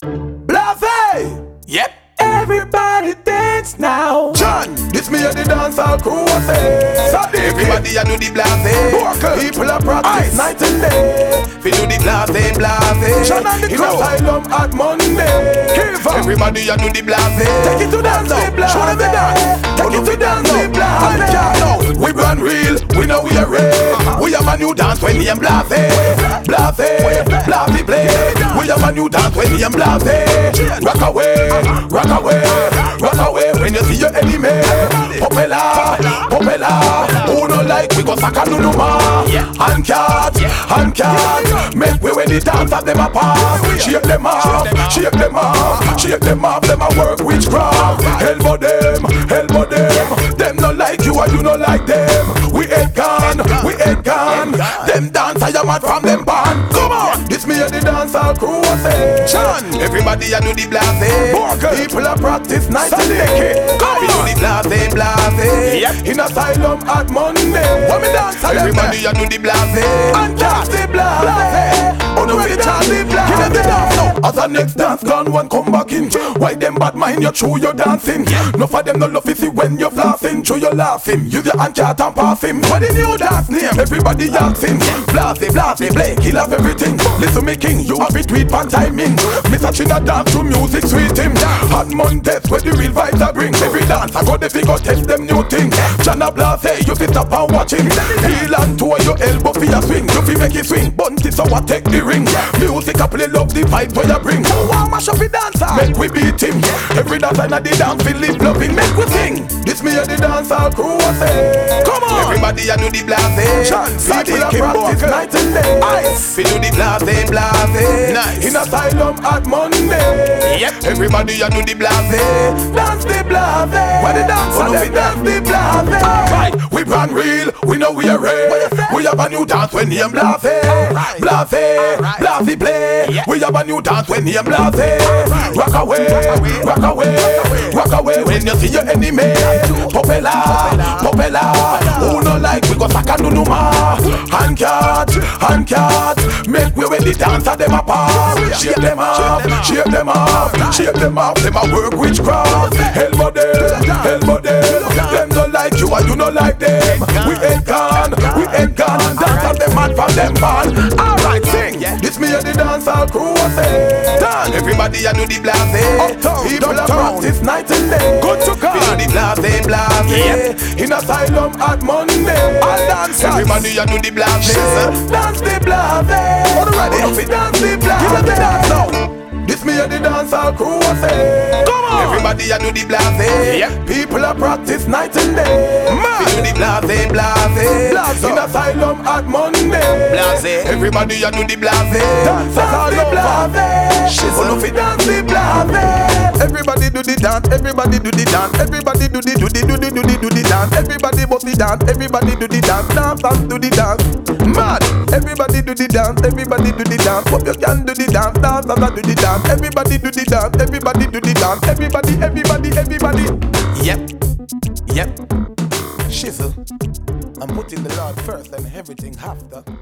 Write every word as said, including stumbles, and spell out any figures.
Blase! Yep. Everybody dance now. John, this me and the dancehall crew I say. Sunday, everybody a do the blase. Worker, people are practice night and day. Fi do the blase, blase. John and the crew. In asylum at Monday. Kiva. Everybody a do the blase. Take it to dance now. Blase. Show them the dance. Take it to dance now. Blase. We run real, we know we are real. We have a new dance when the blase. Blase, blase play. We have a new dance when the blase. Rock away, rock away, rock away when you see your enemy. Popela, popela. Who don't like we go saka nunuma. Hand cat, hand cat. Make way when the dance of them a pass. Shake them off, shake them off, shake them off. Them a work witchcraft. Elbow them, elbow them. Them not like you and you not like them. We ain't gone, we ain't gone. Them dance I am mad from them band. Come on, this me and the dancehall crew I say. John, everybody a do the blase. People a practice night and day. Come on, do the blase, blase. Yep. In asylum at Monday. When me dance, everybody a do the blase. And dance the blase. Oh no, we dance the blase. Give them the dance now. As a next dance gone, one come back in. Why them bad mind you through your dancing? No for them no love you see when you're flossing. Through your laughing, use your hand cat and pass him. What the new dance name? Everybody dancing. Blase, blase, play, kill off everything. Listen me king, you have it with pan timing. Mister China dance to music sweet him. Hot Mondays where the real vibes I bring. Every dance I go the figure test them new things. China blase, you sit up and watch him. Heel and toe your elbow for your swing. You fi make it swing, bunty so I take the ring. Music I play love the vibe where you bring. Who want mash up the dancer? Make we beat him. Every dance I know the dance feel live loving. Make we sing. This me and the dancehall crew I say. Come on, everybody a do the blase. Chance, people a practice night and day. Ice, fi do the blase, blase. Nice. In asylum at Monday. Yep. Everybody a do the blase. Dance the blase. When the dance oh, no, we dance the blase. Alright, we brand real, we know we are real. We have a new dance when name blase. Right. Blase, right. Blase play. Yeah. We have a new dance when name blase. Right. Rock away, rock away, rock away when you see your enemy. Popela, popela. Who no like we go saka nunuma. Hand cat, hand cat. Make way when the dancer them a pass. Shake them up, shake them up, shake them up. Them a work witchcraft. Elbow them, elbow them. Them don't like you and you don't like them. We ain't gone, we ain't gone. Dance on them mad from them band. Alright, sing. This me and the dancehall crew I say. Done. Everybody a do the blase. People a practice night and day. Good to go. We do the blase, blase. Yep. In asylum at Monday. All dance. Everybody a do the blase. Dance the blase. Already. We dance the blase. Give them the dance now. This me and the dancehall crew I say. Come on. Everybody a do the blase. Yep. People a practice night and day. Man. We do the blase, blase. Blase. In asylum at Monday. Blase. Everybody a do the blase. Dance the blase. She's all of it. Dance the blase. Everybody do the dance. Everybody do the dance. Everybody do the do the do the do the do the dance. Everybody bust the dance. Everybody do the dance. Dance and do the dance. Mad. Everybody do the dance. Everybody do the dance. Hope you can do the dance. Dance and do the dance. Everybody do the dance, everybody do the dance. Everybody, everybody, everybody. Yep, yep. Shizzle. I'm putting the Lord first and everything after.